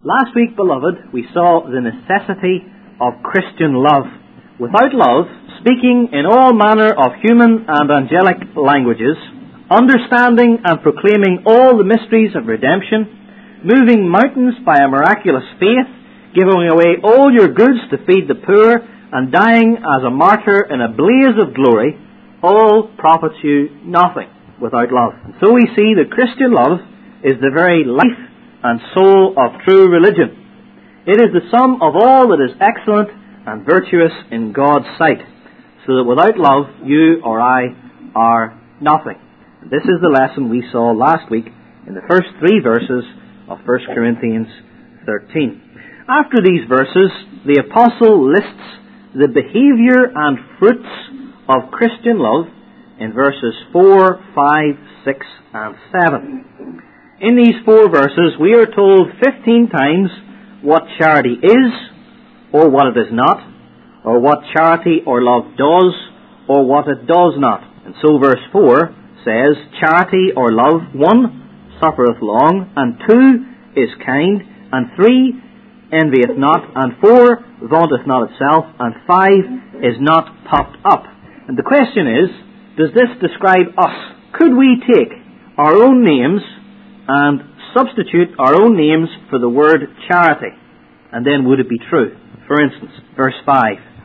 Last week, beloved, we saw the necessity of Christian love. Without love, speaking in all manner of human and angelic languages, understanding and proclaiming all the mysteries of redemption, moving mountains by a miraculous faith, giving away all your goods to feed the poor, and dying as a martyr in a blaze of glory, all profits you nothing without love. And so we see that Christian love is the very life and soul of true religion. It is the sum of all that is excellent and virtuous in God's sight, so that without love you or I are nothing. And this is the lesson we saw last week in the first 3 verses of 1 Corinthians 13. After these verses, the apostle lists the behavior and fruits of Christian love in verses 4, 5, 6, and 7. In these 4 verses, we are told 15 times what charity is, or what it is not, or what charity or love does, or what it does not. And so verse 4 says, charity or love, 1, suffereth long, and 2, is kind, and 3, envieth not, and 4, vaunteth not itself, and 5, is not puffed up. And the question is, does this describe us? Could we take our own names and substitute our own names for the word charity? And then would it be true? For instance, verse 5,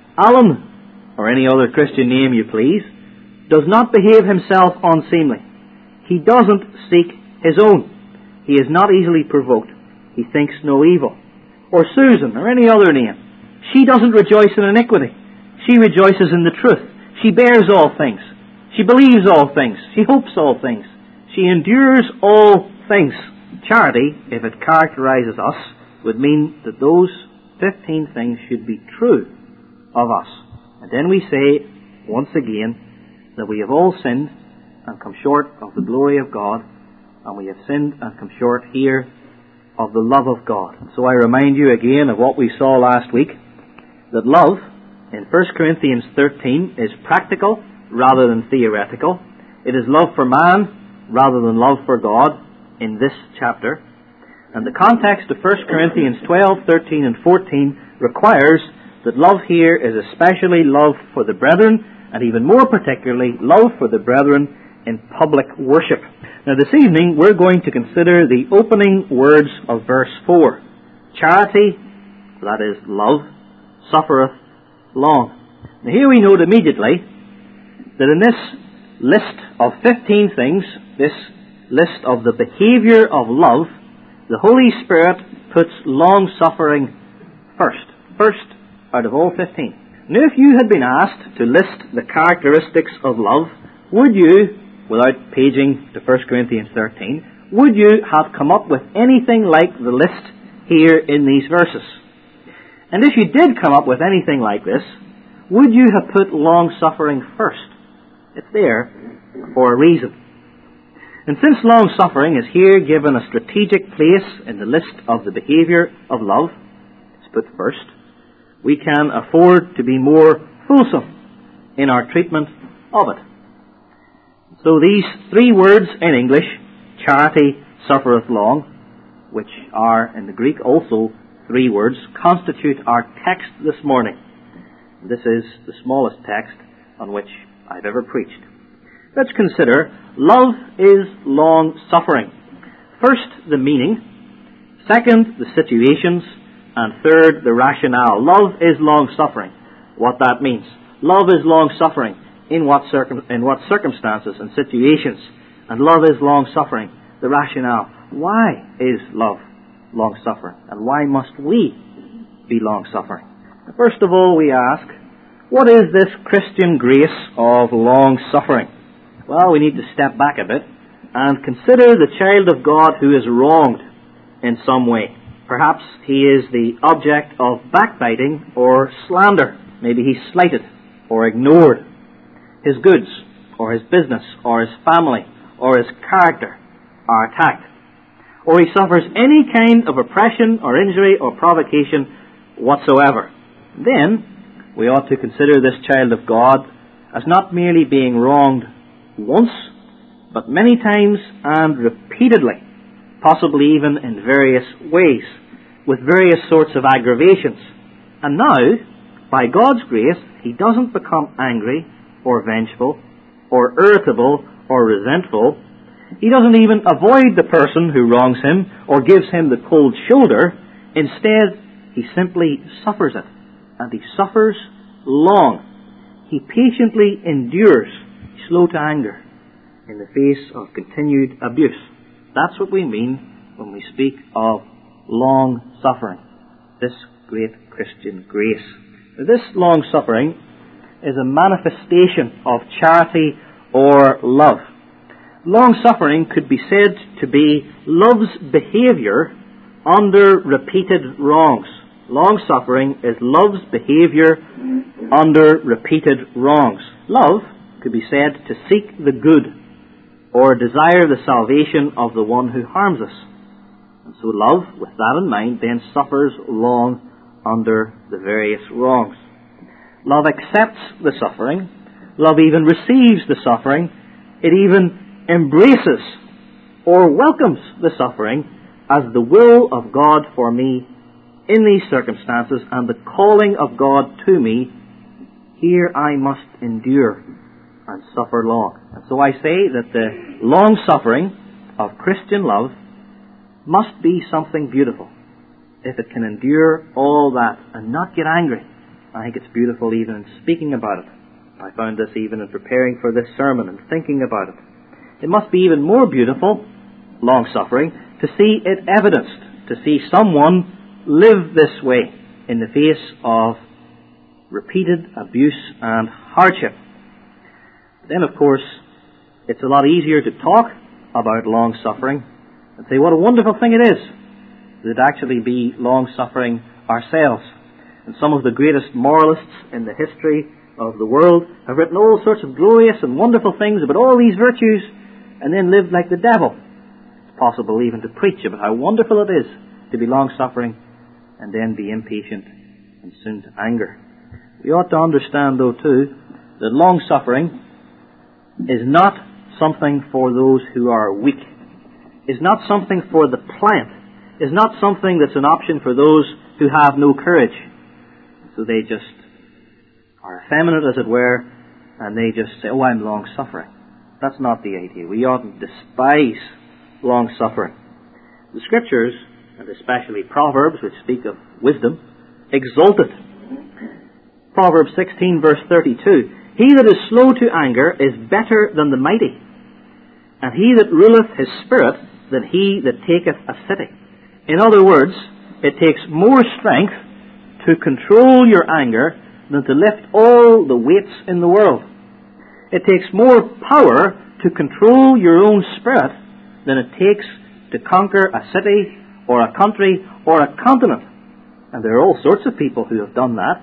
Alan, or any other Christian name you please, does not behave himself unseemly. He doesn't seek his own. He is not easily provoked. He thinks no evil. Or Susan, or any other name. She doesn't rejoice in iniquity. She rejoices in the truth. She bears all things. She believes all things. She hopes all things. She endures all things. Charity, if it characterizes us, would mean that those 15 things should be true of us. And then we say, once again, that we have all sinned and come short of the glory of God, and we have sinned and come short here of the love of God. And so I remind you again of what we saw last week, that love in 1 Corinthians 13 is practical rather than theoretical. It is love for man rather than love for God in this chapter. And the context of 1 Corinthians 12, 13 and 14 requires that love here is especially love for the brethren, and even more particularly love for the brethren in public worship. Now this evening we're going to consider the opening words of verse 4. Charity, that is love, suffereth long. Now here we note immediately that in this list of 15 things, this list of the behavior of love, the Holy Spirit puts long-suffering first out of all 15. Now if you had been asked to list the characteristics of love, would you, without paging to 1 Corinthians 13, would you have come up with anything like the list here in these verses? And if you did come up with anything like this, would you have put long-suffering first? It's there for a reason. And since long-suffering is here given a strategic place in the list of the behavior of love, it's put first, we can afford to be more fulsome in our treatment of it. So these 3 words in English, charity suffereth long, which are in the Greek also 3 words, constitute our text this morning. This is the smallest text on which I've ever preached. Let's consider love is long-suffering. First, the meaning. Second, the situations. And third, the rationale. Love is long-suffering. What that means. Love is long-suffering. In what circumstances and situations. And love is long-suffering. The rationale. Why is love long-suffering? And why must we be long-suffering? First of all, we ask, what is this Christian grace of long-suffering? Well, we need to step back a bit and consider the child of God who is wronged in some way. Perhaps he is the object of backbiting or slander. Maybe he's slighted or ignored. His goods or his business or his family or his character are attacked. Or he suffers any kind of oppression or injury or provocation whatsoever. Then we ought to consider this child of God as not merely being wronged once, but many times and repeatedly, possibly even in various ways. with various sorts of aggravations. And now, by God's grace, he doesn't become angry or vengeful or irritable or resentful. He doesn't even avoid the person who wrongs him or gives him the cold shoulder. Instead, he simply suffers it. And he suffers long. He patiently endures, slow to anger, in the face of continued abuse. That's what we mean when we speak of long suffering. This great Christian grace. This long suffering is a manifestation of charity or love. Long suffering could be said to be love's behavior under repeated wrongs. Long suffering is love's behavior under repeated wrongs. Love could be said to seek the good or desire the salvation of the one who harms us. And so love, with that in mind, then suffers long under the various wrongs. Love accepts the suffering. Love even receives the suffering. It even embraces or welcomes the suffering as the will of God for me in these circumstances and the calling of God to me. Here I must endure and suffer long. And so I say that the long suffering of Christian love must be something beautiful. If it can endure all that and not get angry, I think it's beautiful even in speaking about it. I found this even in preparing for this sermon and thinking about it. It must be even more beautiful, long suffering, to see it evidenced, to see someone live this way in the face of repeated abuse and hardship. Then, of course, it's a lot easier to talk about long suffering and say what a wonderful thing it is that it actually be long suffering ourselves. And some of the greatest moralists in the history of the world have written all sorts of glorious and wonderful things about all these virtues and then lived like the devil. It's possible even to preach about how wonderful it is to be long suffering and then be impatient and soon to anger. We ought to understand, though, too, that long suffering is not something for those who are weak, is not something for the pliant, is not something that's an option for those who have no courage. So they just are effeminate, as it were, and they just say, oh, I'm long suffering. That's not the idea. We oughtn't despise long suffering. The Scriptures, and especially Proverbs, which speak of wisdom, exalt it. Proverbs 16, verse 32. He that is slow to anger is better than the mighty, and he that ruleth his spirit than he that taketh a city. In other words, it takes more strength to control your anger than to lift all the weights in the world. It takes more power to control your own spirit than it takes to conquer a city or a country or a continent. And there are all sorts of people who have done that,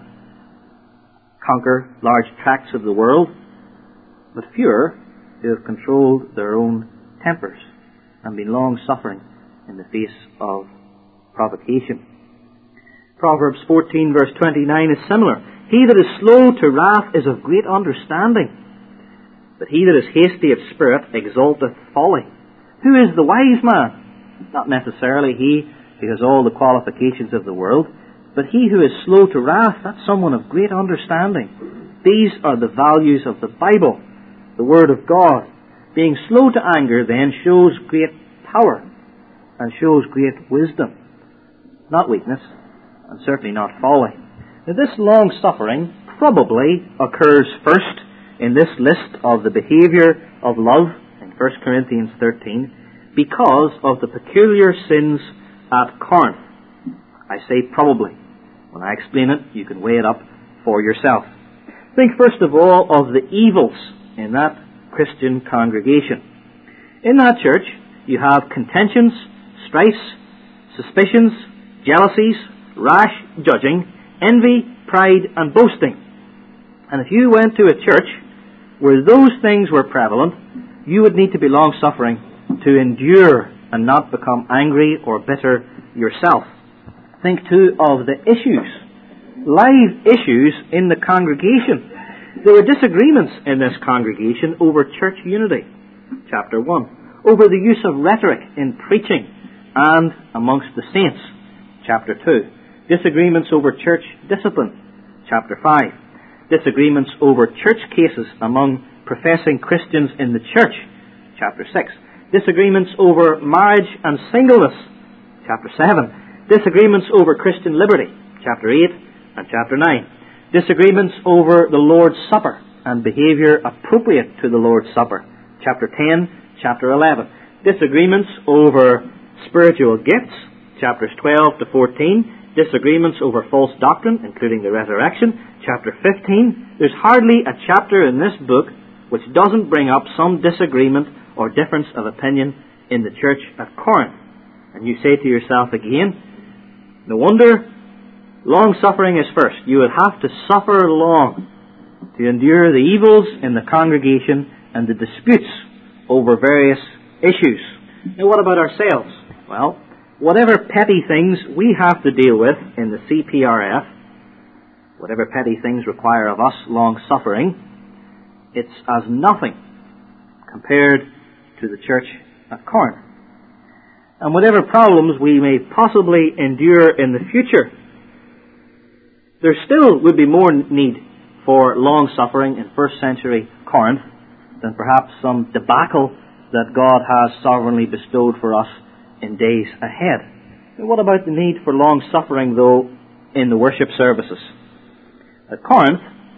conquer large tracts of the world, but fewer who have controlled their own tempers and been long suffering in the face of provocation. Proverbs 14 verse 29 is similar. He that is slow to wrath is of great understanding, but he that is hasty of spirit exalteth folly. Who is the wise man? Not necessarily he who has all the qualifications of the world, but he who is slow to wrath, that's someone of great understanding. These are the values of the Bible, the Word of God. Being slow to anger then shows great power and shows great wisdom, not weakness, and certainly not folly. Now, this long suffering probably occurs first in this list of the behavior of love in 1 Corinthians 13 because of the peculiar sins at Corinth. I say probably. When I explain it, you can weigh it up for yourself. Think first of all of the evils in that Christian congregation. In that church, you have contentions, strifes, suspicions, jealousies, rash judging, envy, pride, and boasting. And if you went to a church where those things were prevalent, you would need to be long-suffering to endure and not become angry or bitter yourself. Think too of the issues, live issues in the congregation. There were disagreements in this congregation over church unity, chapter 1, over the use of rhetoric in preaching and amongst the saints, chapter 2. Disagreements over church discipline, chapter 5. Disagreements over church cases among professing Christians in the church, chapter 6. Disagreements over marriage and singleness, chapter 7. Disagreements over Christian liberty, chapter 8 and chapter 9. Disagreements over the Lord's Supper and behavior appropriate to the Lord's Supper, chapter 10, chapter 11. Disagreements over spiritual gifts, chapters 12 to 14. Disagreements over false doctrine, including the resurrection, chapter 15. There's hardly a chapter in this book which doesn't bring up some disagreement or difference of opinion in the church at Corinth. And you say to yourself again, no wonder long-suffering is first. You would have to suffer long to endure the evils in the congregation and the disputes over various issues. Now what about ourselves? Well, whatever petty things we have to deal with in the CPRF, whatever petty things require of us long-suffering, it's as nothing compared to the church at Corinth. And whatever problems we may possibly endure in the future, there still would be more need for long-suffering in first century Corinth than perhaps some debacle that God has sovereignly bestowed for us in days ahead. And what about the need for long-suffering, though, in the worship services? At Corinth,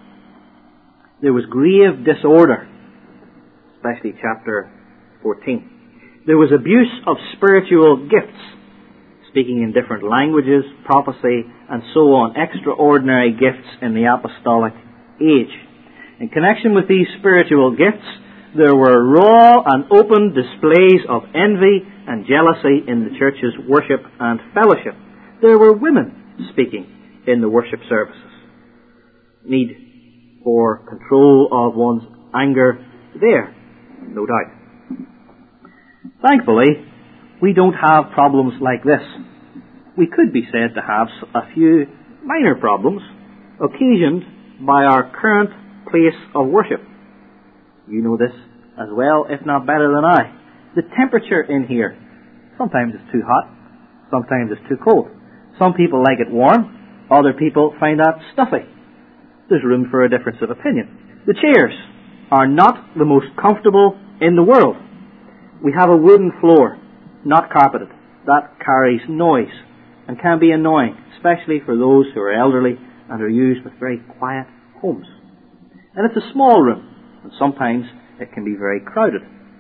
there was grave disorder, especially chapter 14. There was abuse of spiritual gifts, speaking in different languages, prophecy, and so on, extraordinary gifts in the apostolic age. In connection with these spiritual gifts, there were raw and open displays of envy and jealousy in the church's worship and fellowship. There were women speaking in the worship services. Need for control of one's anger there, no doubt. Thankfully, we don't have problems like this. We could be said to have a few minor problems occasioned by our current place of worship. You know this as well, if not better than I. The temperature in here, sometimes it's too hot, sometimes it's too cold. Some people like it warm, other people find that stuffy. There's room for a difference of opinion. The chairs are not the most comfortable in the world. We have a wooden floor, not carpeted. That carries noise and can be annoying, especially for those who are elderly and are used with very quiet homes. And it's a small room, and sometimes it can be very crowded.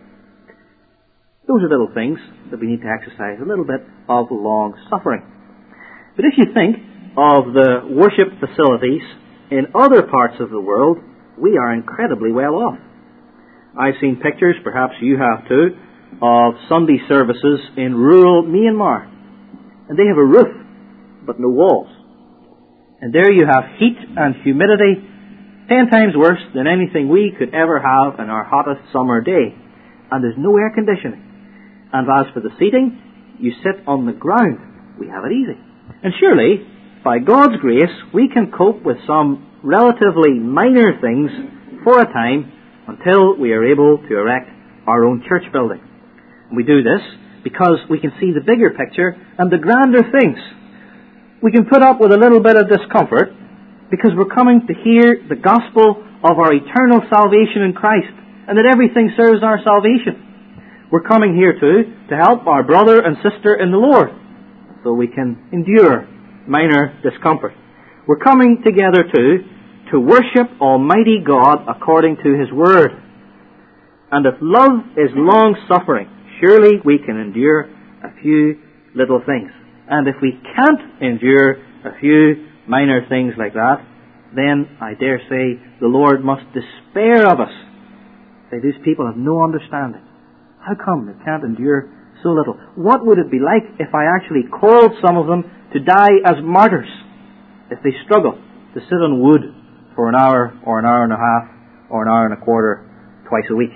Those are little things that we need to exercise a little bit of long-suffering. But if you think of the worship facilities in other parts of the world, we are incredibly well off. I've seen pictures, perhaps you have too, of Sunday services in rural Myanmar. And they have a roof, but no walls. And there you have heat and humidity 10 times worse than anything we could ever have in our hottest summer day. And there's no air conditioning. And as for the seating, you sit on the ground. We have it easy. And surely, by God's grace, we can cope with some relatively minor things for a time until we are able to erect our own church building. And we do this because we can see the bigger picture and the grander things. We can put up with a little bit of discomfort because we're coming to hear the gospel of our eternal salvation in Christ and that everything serves our salvation. We're coming here too to help our brother and sister in the Lord so we can endure minor discomfort. We're coming together too to worship Almighty God according to His Word. And if love is long-suffering, surely we can endure a few little things. And if we can't endure a few minor things like that, then I dare say the Lord must despair of us. Say, these people have no understanding. How come they can't endure so little? What would it be like if I actually called some of them to die as martyrs, if they struggle to sit on wood for an hour or an hour and a half or an hour and a quarter twice a week?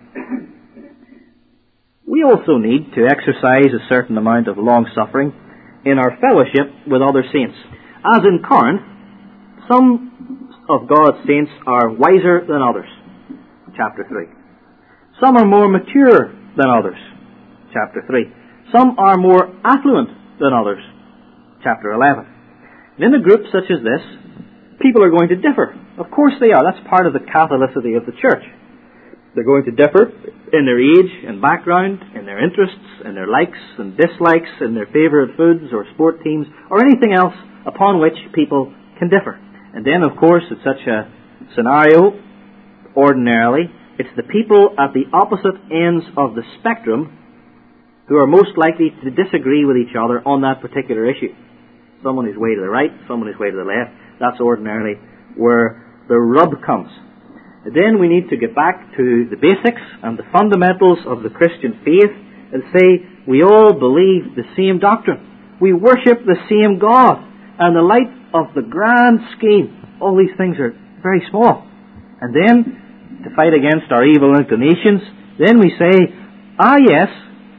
We also need to exercise a certain amount of long-suffering in our fellowship with other saints. As in Corinth, some of God's saints are wiser than others. Chapter 3. Some are more mature than others. Chapter 3. Some are more affluent than others. chapter 11. And in a group such as this, people are going to differ. Of course they are. That's part of the Catholicity of the Church. They're going to differ in their age and background, in their interests, in their likes and dislikes, in their favourite foods or sport teams, or anything else upon which people can differ. And then, of course, in such a scenario, ordinarily, it's the people at the opposite ends of the spectrum who are most likely to disagree with each other on that particular issue. Someone who's way to the right, someone who's way to the left. That's ordinarily where the rub comes. And then we need to get back to the basics and the fundamentals of the Christian faith and say we all believe the same doctrine. We worship the same God. And in the light of the grand scheme, all these things are very small. And then, to fight against our evil inclinations, then we say, yes,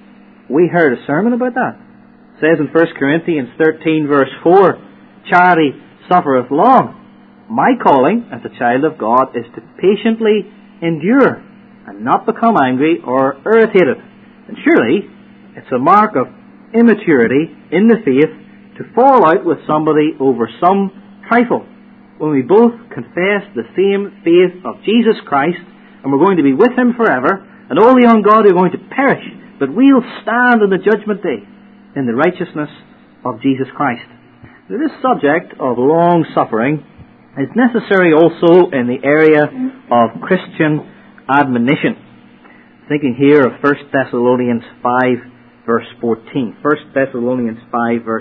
we heard a sermon about that. It says in 1 Corinthians 13 verse 4, charity suffereth long. My calling as a child of God is to patiently endure and not become angry or irritated. And surely it's a mark of immaturity in the faith to fall out with somebody over some trifle when we both confess the same faith of Jesus Christ and we're going to be with Him forever, and all the ungodly are going to perish, but we'll stand on the judgment day in the righteousness of Jesus Christ. Now, this subject of long suffering is necessary also in the area of Christian admonition. Thinking here of 1 Thessalonians 5 verse 14. 1 Thessalonians 5 verse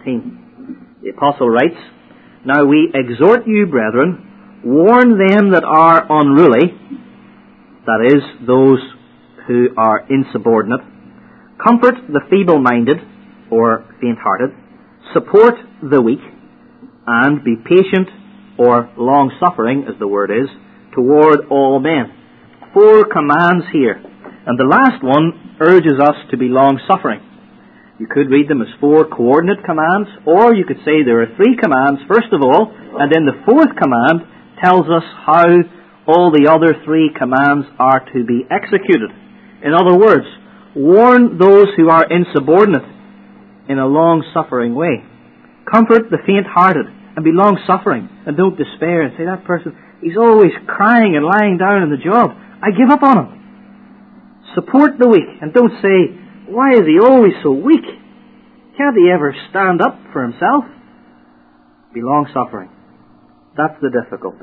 14. The Apostle writes, Now we exhort you, brethren, warn them that are unruly, that is, those who are insubordinate, comfort the feeble-minded or faint-hearted, support the weak, and be patient or long-suffering, as the word is, toward all men. 4 commands here. And the last one urges us to be long-suffering. You could read them as 4 coordinate commands, or you could say there are 3 commands, first of all, and then the 4th command tells us how all the other 3 commands are to be executed. In other words, warn those who are insubordinate in a long-suffering way. Comfort the faint-hearted and be long-suffering, and don't despair and say, that person, he's always crying and lying down on the job. I give up on him. Support the weak, and don't say, why is he always so weak? Can't he ever stand up for himself? Be long-suffering. That's the difficulty.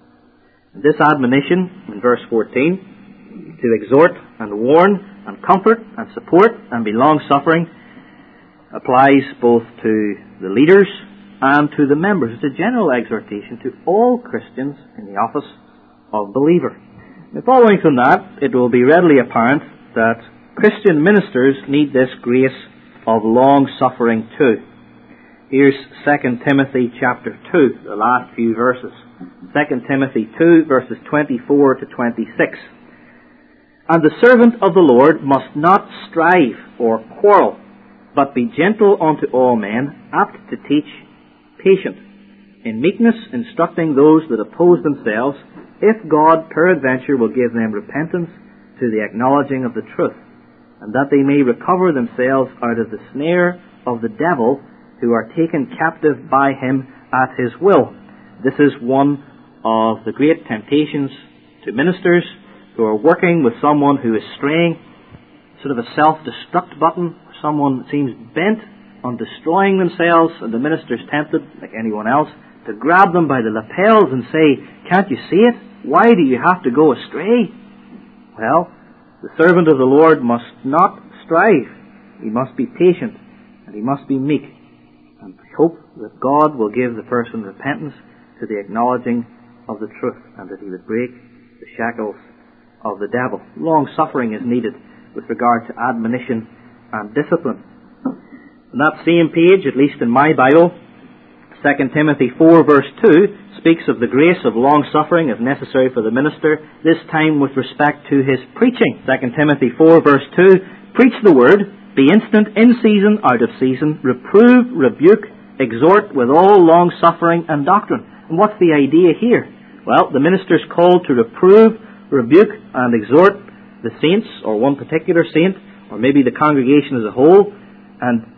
This admonition in verse 14, to exhort and warn and comfort and support and be long-suffering, applies both to the leaders and to the members. It's a general exhortation to all Christians in the office of believer. And following from that, it will be readily apparent that Christian ministers need this grace of long-suffering too. Here's 2 Timothy chapter 2, the last few verses. 2 Timothy 2, verses 24 to 26. And the servant of the Lord must not strive or quarrel, but be gentle unto all men, apt to teach, patient, in meekness instructing those that oppose themselves, if God peradventure will give them repentance to the acknowledging of the truth, and that they may recover themselves out of the snare of the devil, who are taken captive by him at his will. This is one of the great temptations to ministers who are working with someone who is straying, sort of a self-destruct button, someone seems bent on destroying themselves, and the minister's tempted, like anyone else, to grab them by the lapels and say, can't you see it? Why do you have to go astray? Well, the servant of the Lord must not strive. He must be patient, and he must be meek, and hope that God will give the person repentance to the acknowledging of the truth, and that he would break the shackles of the devil. Long suffering is needed with regard to admonition and discipline. On that same page, at least in my Bible, 2 Timothy 4 verse 2 speaks of the grace of long suffering as necessary for the minister, this time with respect to his preaching. 2 Timothy 4 verse 2, preach the word, be instant, in season, out of season, reprove, rebuke, exhort with all long suffering and doctrine. And what's the idea here? Well, the minister's called to reprove, rebuke, and exhort the saints, or one particular saint, or maybe the congregation as a whole, and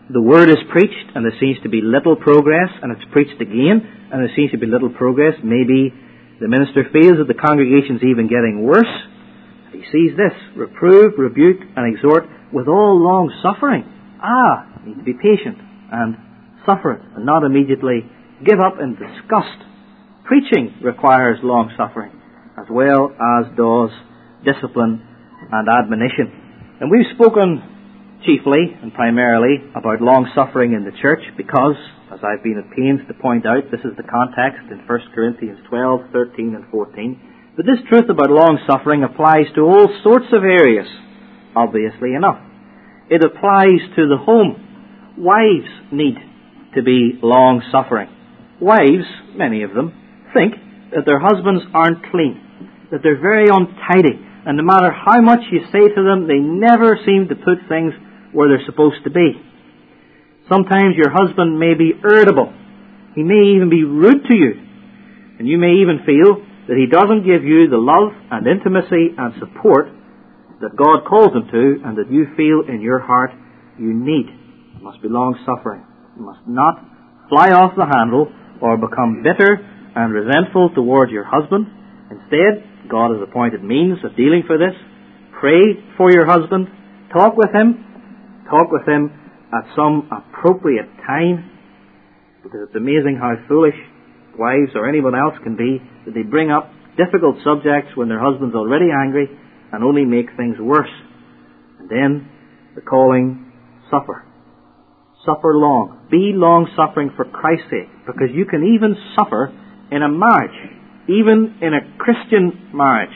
the word is preached and there seems to be little progress, and it's preached again and there seems to be little progress, maybe the minister feels that the congregation's even getting worse. He sees this: reprove, rebuke, and exhort with all long suffering. You need to be patient and suffer it, and not immediately give up in disgust. Preaching requires long suffering, as well as does discipline and admonition. And we've spoken chiefly and primarily about long suffering in the church because, as I've been at pains to point out, this is the context in 1 Corinthians 12, 13 and 14. But this truth about long suffering applies to all sorts of areas, obviously enough. It applies to the home. Wives need to be long suffering. Wives, many of them, think that their husbands aren't clean, that they're very untidy, and no matter how much you say to them, they never seem to put things where they're supposed to be. Sometimes your husband may be irritable. He may even be rude to you. And you may even feel that he doesn't give you the love and intimacy and support that God calls him to and that you feel in your heart you need. You must be long-suffering. You must not fly off the handle or become bitter and resentful towards your husband. Instead, God has appointed means of dealing for this. Pray for your husband. Talk with him. Talk with him at some appropriate time, because it's amazing how foolish wives or anyone else can be, that they bring up difficult subjects when their husband's already angry and only make things worse. And then the calling, suffer. Suffer long. Be long-suffering for Christ's sake, because you can even suffer in a marriage, even in a Christian marriage.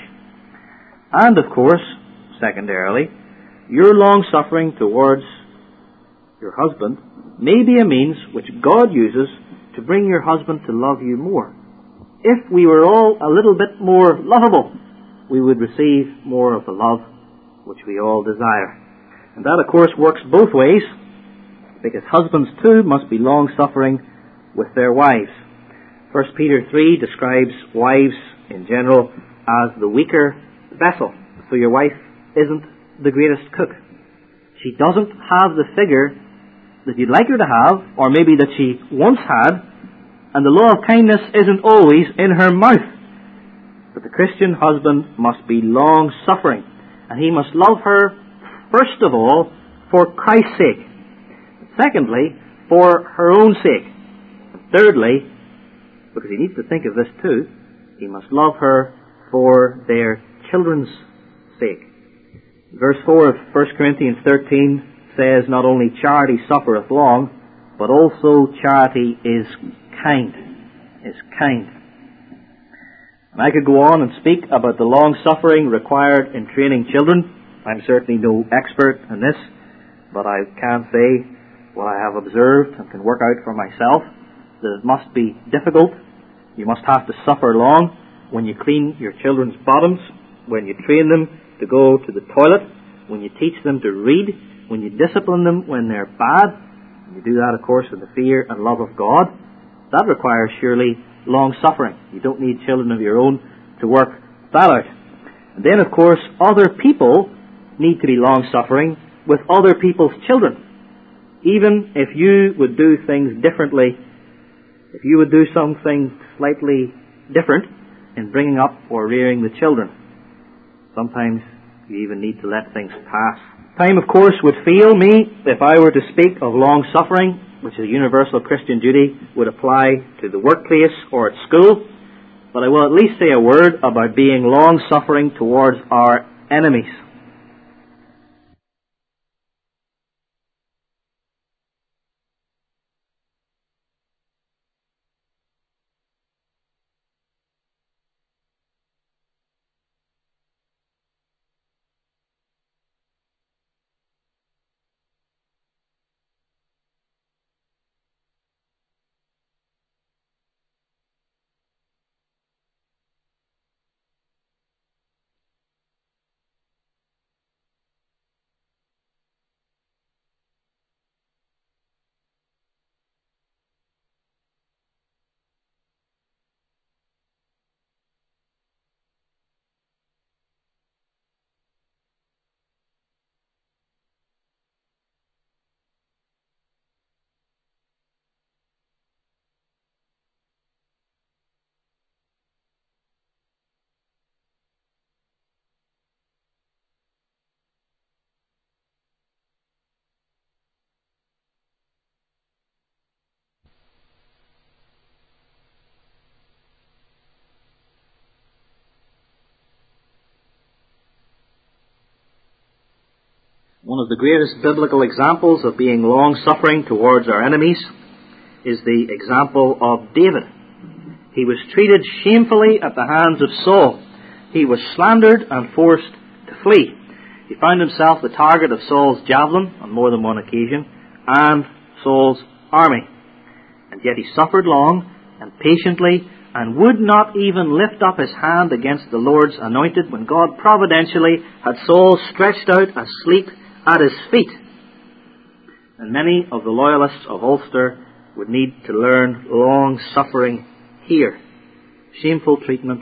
And of course, secondarily, your long-suffering towards your husband may be a means which God uses to bring your husband to love you more. If we were all a little bit more lovable, we would receive more of the love which we all desire. And that, of course, works both ways, because husbands too must be long-suffering with their wives. 1 Peter 3 describes wives in general as the weaker vessel. So your wife isn't the greatest cook. She doesn't have the figure that you'd like her to have, or maybe that she once had, and the law of kindness isn't always in her mouth. But the Christian husband must be long-suffering, and he must love her, first of all, for Christ's sake. Secondly, for her own sake. And thirdly, because he needs to think of this too, he must love her for their children's sake. Verse 4 of 1 Corinthians 13 says, not only charity suffereth long, but also charity is kind. Is kind. And I could go on and speak about the long suffering required in training children. I'm certainly no expert in this, but I can say what I have observed and can work out for myself, that it must be difficult. You must have to suffer long when you clean your children's bottoms, when you train them to go to the toilet, when you teach them to read, when you discipline them when they're bad. You do that, of course, in the fear and love of God. That requires surely long suffering. You don't need children of your own to work that out. And then, of course, other people need to be long suffering with other people's children. Even if you would do things differently, if you would do something slightly different in bringing up or rearing the children, sometimes you even need to let things pass. Time, of course, would fail me if I were to speak of long suffering, which is a universal Christian duty, would apply to the workplace or at school. But I will at least say a word about being long suffering towards our enemies. One of the greatest biblical examples of being long-suffering towards our enemies is the example of David. He was treated shamefully at the hands of Saul. He was slandered and forced to flee. He found himself the target of Saul's javelin on more than one occasion, and Saul's army. And yet he suffered long and patiently, and would not even lift up his hand against the Lord's anointed when God providentially had Saul stretched out asleep at his feet. And many of the loyalists of Ulster would need to learn long suffering here. Shameful treatment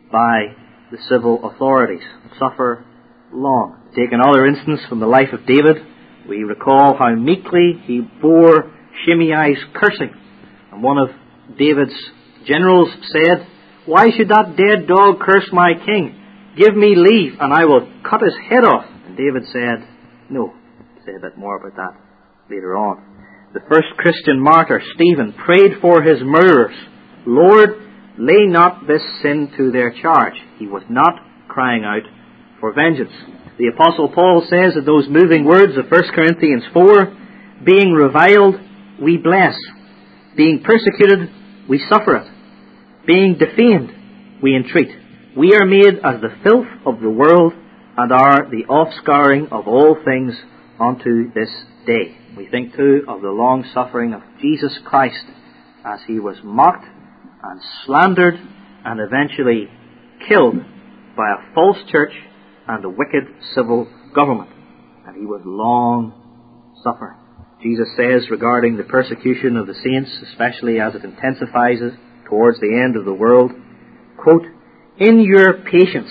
by the civil authorities. Suffer long. Take another instance from the life of David. We recall how meekly he bore Shimei's cursing. And one of David's generals said, "Why should that dead dog curse my king? Give me leave and I will cut his head off." And David said, "No." I'll say a bit more about that later on. The first Christian martyr, Stephen, prayed for his murderers. "Lord, lay not this sin to their charge." He was not crying out for vengeance. The Apostle Paul says in those moving words of 1 Corinthians 4, "Being reviled, we bless. Being persecuted, we suffer it. Being defamed, we entreat. We are made as the filth of the world, and are the offscouring of all things unto this day." We think too of the long suffering of Jesus Christ as he was mocked and slandered and eventually killed by a false church and a wicked civil government. And he was long suffering. Jesus says regarding the persecution of the saints, especially as it intensifies towards the end of the world, quote, "In your patience,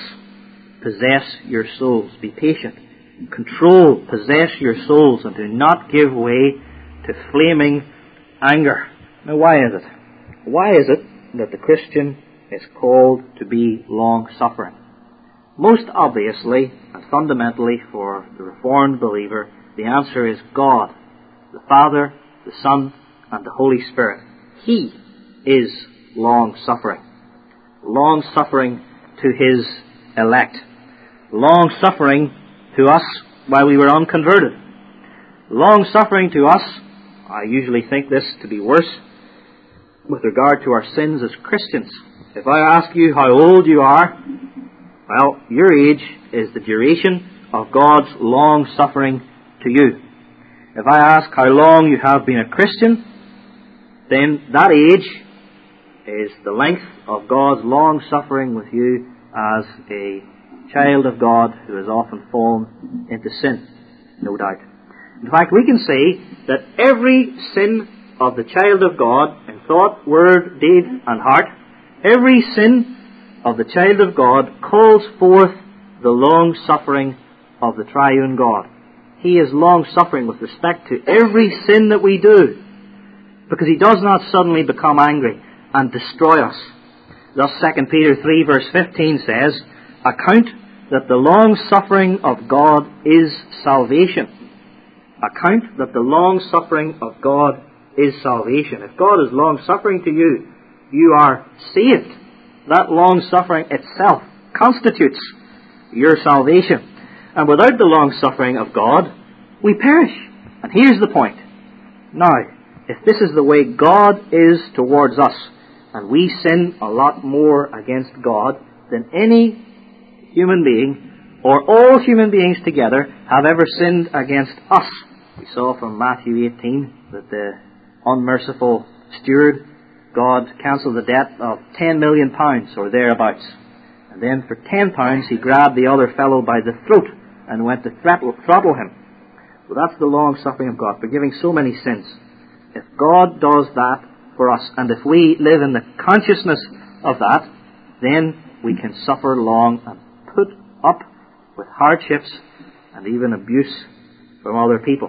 possess your souls." Be patient. Control, possess your souls, and do not give way to flaming anger. Now, why is it? Why is it that the Christian is called to be long-suffering? Most obviously and fundamentally for the Reformed believer, the answer is God, the Father, the Son, and the Holy Spirit. He is long-suffering. Long-suffering to his elect. Long-suffering to us while we were unconverted. Long-suffering to us, I usually think this to be worse, with regard to our sins as Christians. If I ask you how old you are, well, your age is the duration of God's long-suffering to you. If I ask how long you have been a Christian, then that age is the length of God's long-suffering with you as a child of God who has often fallen into sin, no doubt. In fact, we can say that every sin of the child of God in thought, word, deed, and heart, every sin of the child of God calls forth the long-suffering of the triune God. He is long-suffering with respect to every sin that we do, because he does not suddenly become angry and destroy us. Thus 2 Peter 3 verse 15 says, "Account that the long-suffering of God is salvation." Account that the long-suffering of God is salvation. If God is long-suffering to you, you are saved. That long-suffering itself constitutes your salvation. And without the long-suffering of God, we perish. And here's the point. Now, if this is the way God is towards us, and we sin a lot more against God than any human being, or all human beings together, have ever sinned against us. We saw from Matthew 18 that the unmerciful steward, God cancelled the debt of £10 million or thereabouts. And then for £10 he grabbed the other fellow by the throat and went to throttle him. Well, that's the long suffering of God, forgiving so many sins. If God does that for us, and if we live in the consciousness of that, then we can suffer long and put up with hardships and even abuse from other people.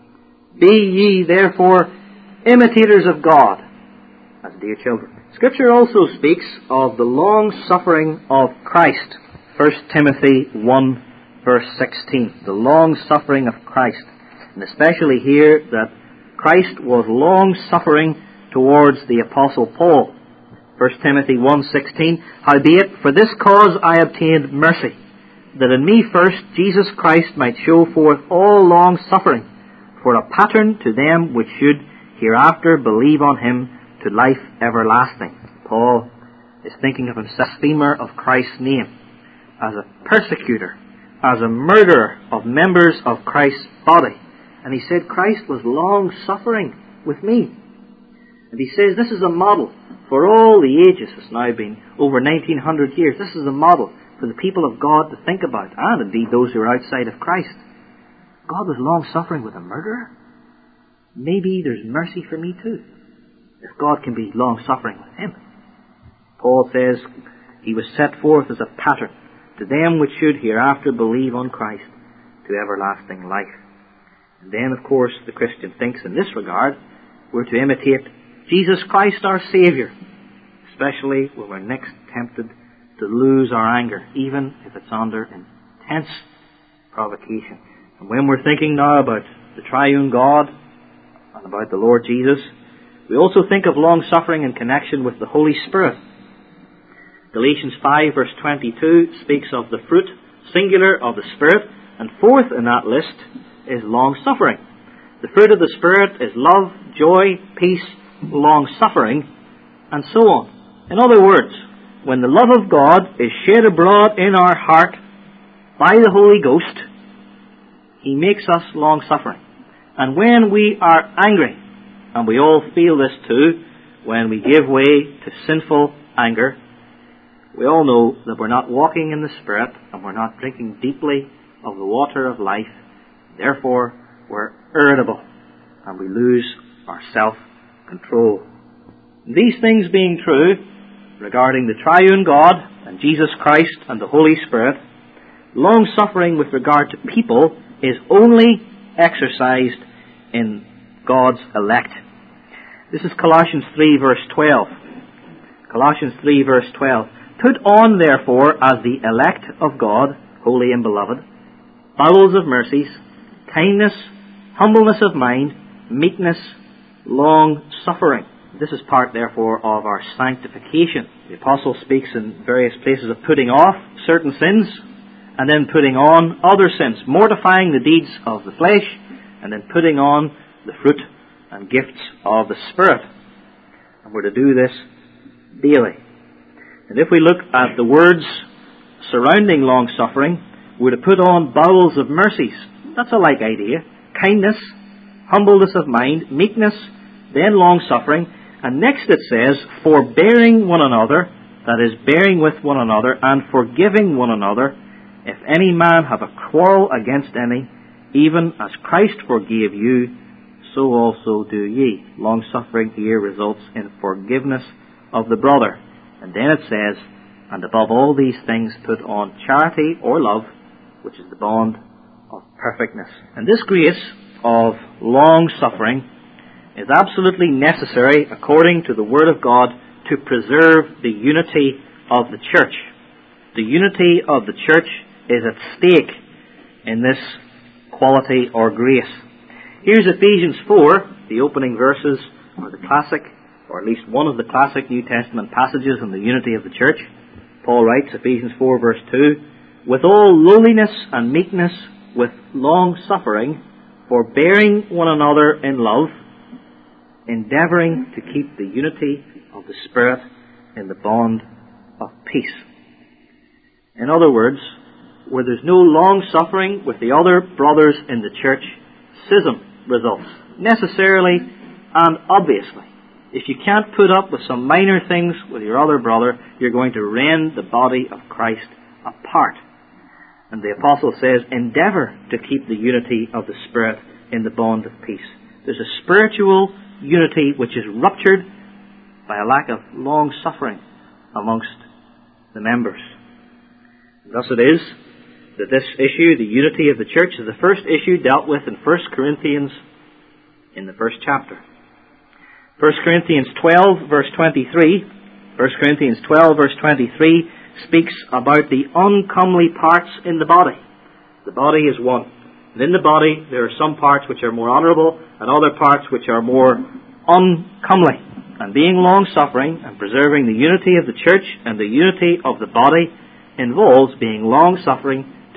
"Be ye therefore imitators of God as dear children." Scripture also speaks of the long suffering of Christ. 1 Timothy 1 verse 16. The long suffering of Christ. And especially here that Christ was long suffering towards the Apostle Paul. 1 Timothy 1:16, "Howbeit, for this cause I obtained mercy, that in me first Jesus Christ might show forth all long suffering, for a pattern to them which should hereafter believe on him to life everlasting. Paul is thinking of himself as a blasphemer of Christ's name, as a persecutor, as a murderer of members of Christ's body. And he said Christ was long suffering with me. And he says this is a model for all the ages. It's now been over 1900 years. This is a model for the people of God to think about, and indeed those who are outside of Christ. God was long suffering with a murderer. Maybe there's mercy for me too, if God can be long suffering with him. Paul says he was set forth as a pattern to them which should hereafter believe on Christ to everlasting life. And then, of course, the Christian thinks in this regard we're to imitate Jesus Christ our Saviour, especially when we're next tempted to lose our anger, even if it's under intense provocation. And when we're thinking now about the triune God and about the Lord Jesus, we also think of long suffering in connection with the Holy Spirit. Galatians 5 verse 22 speaks of the fruit, singular, of the Spirit, and fourth in that list is long suffering. The fruit of the Spirit is love, joy, peace, long suffering, and so on. In other words, when the love of God is shed abroad in our heart by the Holy Ghost, he makes us long suffering. And when we are angry, and we all feel this too, when we give way to sinful anger, we all know that we're not walking in the Spirit and we're not drinking deeply of the water of life. Therefore, we're irritable and we lose our self-control. These things being true regarding the triune God and Jesus Christ and the Holy Spirit, long-suffering with regard to people is only exercised in God's elect. This is Colossians 3 verse 12. Colossians 3 verse 12. Put on, therefore, as the elect of God, holy and beloved, bowels of mercies, kindness, humbleness of mind, meekness, long-suffering. This is part, therefore, of our sanctification. The Apostle speaks in various places of putting off certain sins and then putting on other sins, mortifying the deeds of the flesh and then putting on the fruit and gifts of the Spirit. And we're to do this daily. And if we look at the words surrounding long-suffering, we're to put on bowels of mercies. That's a like idea. Kindness, humbleness of mind, meekness, then long-suffering. And next it says, forbearing one another, that is, bearing with one another, and forgiving one another, if any man have a quarrel against any, even as Christ forgave you, so also do ye. Long-suffering here results in forgiveness of the brother. And then it says, and above all these things put on charity or love, which is the bond of perfectness. And this grace of long-suffering is absolutely necessary, according to the Word of God, to preserve the unity of the church. The unity of the church is at stake in this quality or grace. Here's Ephesians 4, the opening verses, or the classic, or at least one of the classic New Testament passages on the unity of the church. Paul writes, Ephesians 4 verse 2, with all lowliness and meekness, with long suffering, forbearing one another in love, endeavouring to keep the unity of the Spirit in the bond of peace. In other words, where there's no long suffering with the other brothers in the church, schism results, necessarily and obviously. If you can't put up with some minor things with your other brother, you're going to rend the body of Christ apart. And the Apostle says, endeavour to keep the unity of the Spirit in the bond of peace. There's a spiritual unity which is ruptured by a lack of long suffering amongst the members. And thus it is that this issue, the unity of the church, is the first issue dealt with in 1 Corinthians in the first chapter. 1 Corinthians 12 verse 23, 1 Corinthians 12 verse 23 speaks about the uncomely parts in the body. The body is one. And in the body there are some parts which are more honourable and other parts which are more uncomely. And being long-suffering and preserving the unity of the church and the unity of the body involves being long-suffering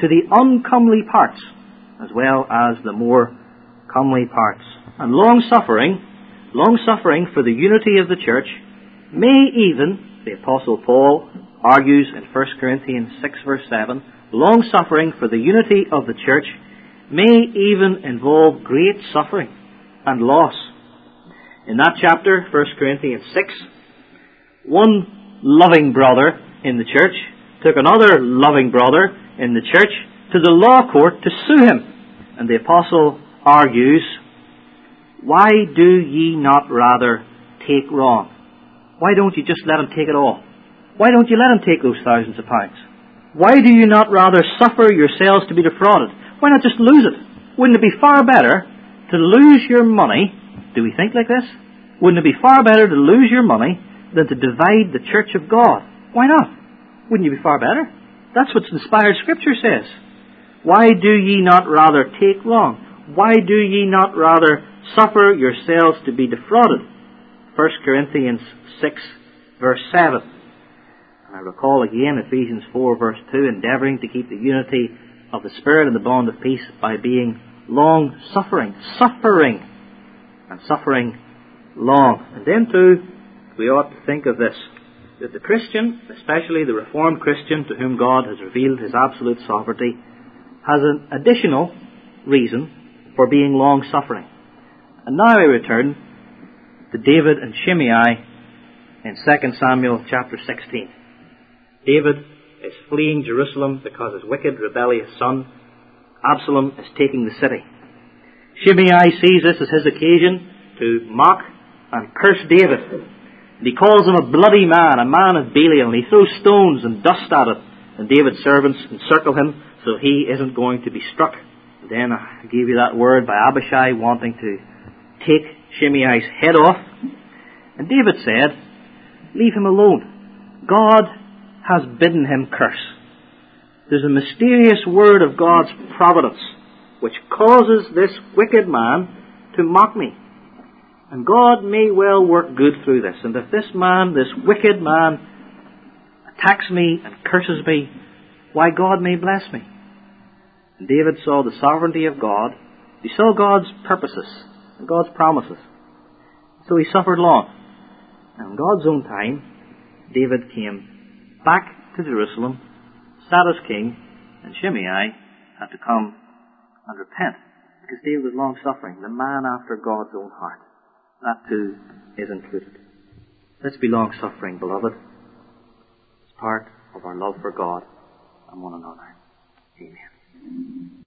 to the uncomely parts, as well as the more comely parts. And long-suffering for the unity of the church, may even, the Apostle Paul argues in 1 Corinthians 6 verse 7, long-suffering for the unity of the church may even involve great suffering and loss. In that chapter, 1 Corinthians 6, one loving brother in the church took another loving brother in the church to the law court to sue him. And the apostle argues, why do ye not rather take wrong? Why don't you just let him take it all? Why don't you let him take those thousands of pounds? Why do you not rather suffer yourselves to be defrauded? Why not just lose it? Wouldn't it be far better to lose your money? Do we think like this? Wouldn't it be far better to lose your money than to divide the church of God? Why not? Wouldn't you be far better? That's what inspired Scripture says. Why do ye not rather take wrong? Why do ye not rather suffer yourselves to be defrauded? 1 Corinthians 6 verse 7. And I recall again Ephesians 4 verse 2, endeavouring to keep the unity of the Spirit and the bond of peace by being long-suffering. Suffering long. And then too, we ought to think of this, that the Christian, especially the Reformed Christian to whom God has revealed His absolute sovereignty, has an additional reason for being long-suffering. And now I return to David and Shimei in 2 Samuel chapter 16. David is fleeing Jerusalem because his wicked, rebellious son, Absalom, is taking the city. Shimei sees this as his occasion to mock and curse David. And he calls him a bloody man, a man of Belial, and he throws stones and dust at him. And David's servants encircle him so he isn't going to be struck. And then I gave you that word by Abishai wanting to take Shimei's head off. And David said, leave him alone. God has bidden him curse. There's a mysterious word of God's providence which causes this wicked man to mock me. And God may well work good through this. And if this man, this wicked man, attacks me and curses me, why, God may bless me. And David saw the sovereignty of God. He saw God's purposes and God's promises. So he suffered long. And in God's own time, David came back to Jerusalem, sat as king, and Shimei had to come and repent, because David was long-suffering, the man after God's own heart. That too is included. Let's be long-suffering, beloved. It's part of our love for God and one another. Amen.